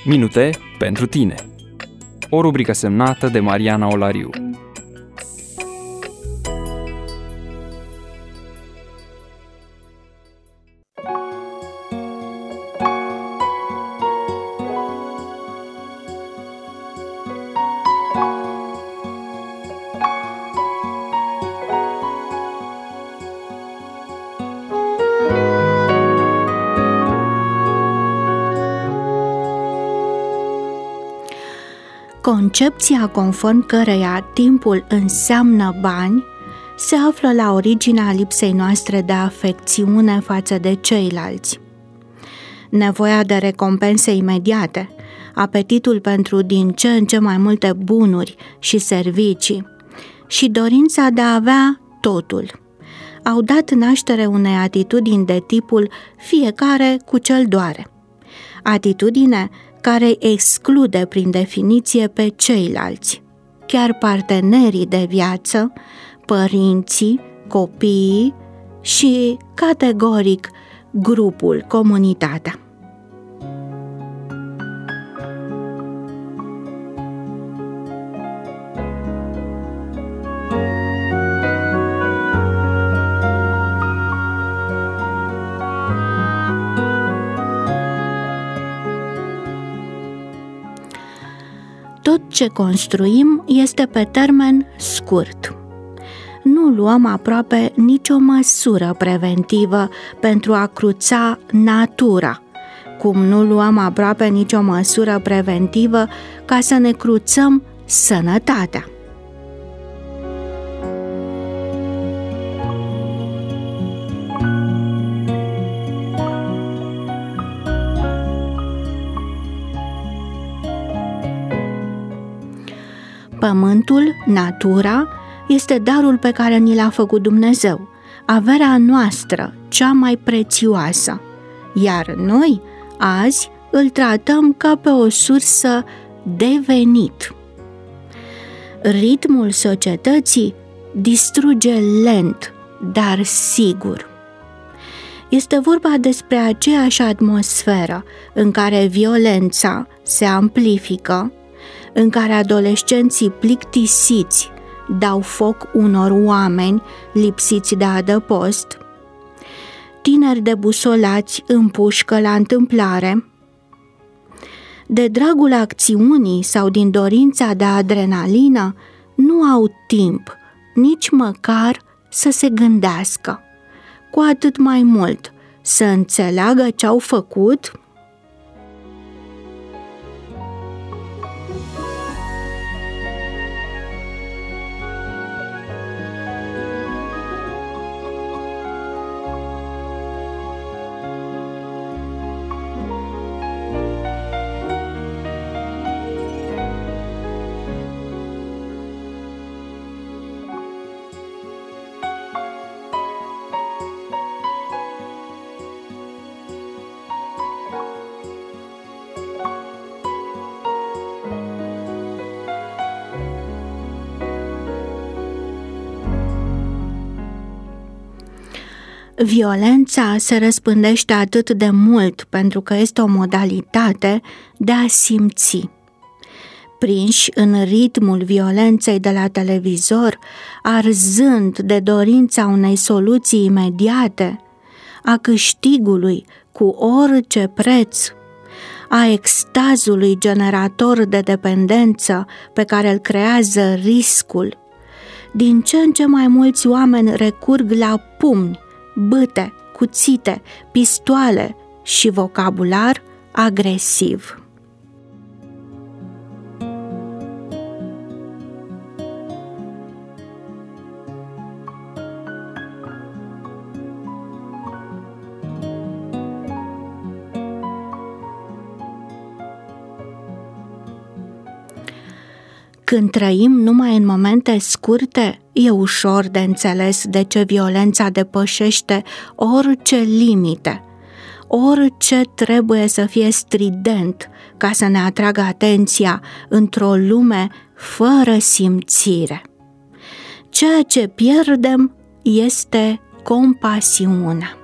Minute pentru tine. O rubrică semnată de Mariana Olariu. Concepția conform căreia timpul înseamnă bani se află la originea lipsei noastre de afecțiune față de ceilalți. Nevoia de recompense imediate, apetitul pentru din ce în ce mai multe bunuri și servicii și dorința de a avea totul au dat naștere unei atitudini de tipul fiecare cu ce-l doare. Atitudine care exclude prin definiție pe ceilalți, chiar partenerii de viață, părinții, copiii și, categoric, grupul, comunitatea. Tot ce construim este pe termen scurt. Nu luăm aproape nicio măsură preventivă pentru a cruța natura, cum nu luăm aproape nicio măsură preventivă ca să ne cruțăm sănătatea. Pământul, natura, este darul pe care ni l-a făcut Dumnezeu, averea noastră, cea mai prețioasă, iar noi, azi, îl tratăm ca pe o sursă de venit. Ritmul societății distruge lent, dar sigur. Este vorba despre aceeași atmosferă în care violența se amplifică, în care adolescenții plictisiți dau foc unor oameni lipsiți de adăpost, tineri debusolați împușcă la întâmplare, de dragul acțiunii sau din dorința de adrenalină nu au timp nici măcar să se gândească, cu atât mai mult să înțeleagă ce-au făcut. Violența se răspândește atât de mult pentru că este o modalitate de a simți. Prinși în ritmul violenței de la televizor, arzând de dorința unei soluții imediate, a câștigului cu orice preț, a extazului generator de dependență pe care îl creează riscul, din ce în ce mai mulți oameni recurg la pumni, bâte, cuțite, pistoale și vocabular agresiv. Când trăim numai în momente scurte, e ușor de înțeles de ce violența depășește orice limite, orice trebuie să fie strident ca să ne atragă atenția într-o lume fără simțire. Ceea ce pierdem este compasiunea.